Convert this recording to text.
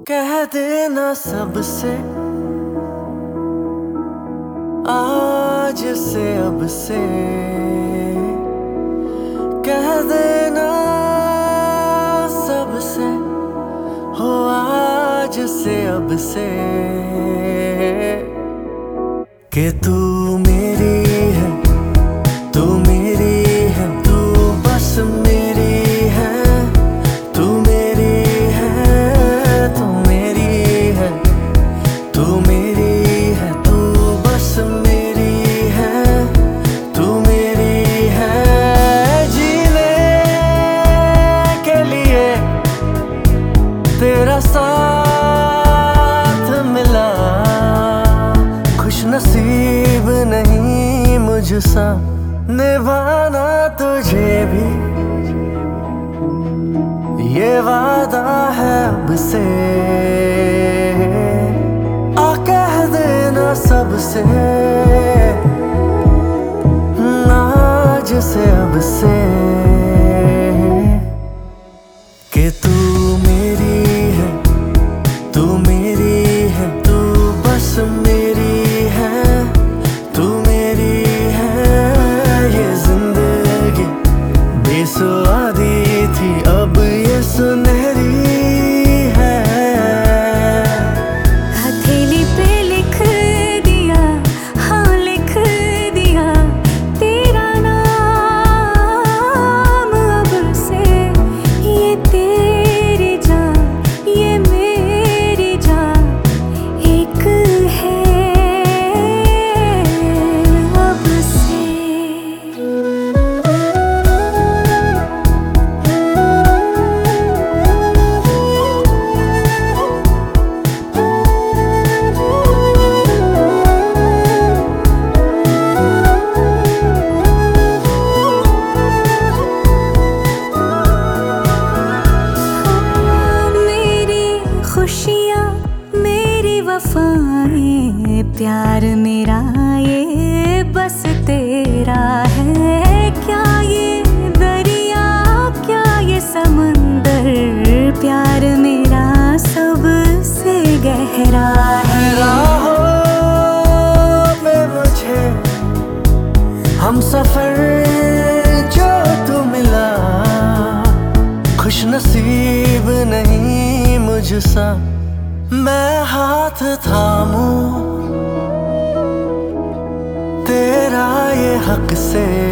कह देना सबसे आज से अब से, कह देना सबसे हो आज से अब से कि तू मेरी है, तू मेरी है, तू बस मेरी है, तू मेरी है, तू मेरी है, तू मेरी है, तू बस मेरी है, तू मेरी है। जीने के लिए तेरा साथ मिला, खुश नसीब नहीं मुझसा निभाना तुझे भी, ये वादा है अब से। आ कह देना सबसे आज से अब से कि तू मेरी है, तू मेरी है, तू बस मेरी है, तू मेरी है। ये जिंदगी बेसुआदी थी, अब ये सुनहरी है। हथेली पे लिख दिया, हाँ लिख दिया तेरा नाम अब से। ये तेरी जान, ये मेरी जान एक है अब से। खुशियाँ मेरी वफाएं, प्यार मेरा ये बस तेरा है। क्या ये दरिया, क्या ये समंदर, प्यार मेरा सबसे गहरा है। राहों पे मुझे हम सफर जो तू मिला, खुश नसीब नहीं मुझसा मैं हाथ थामूं तेरा ये हक से।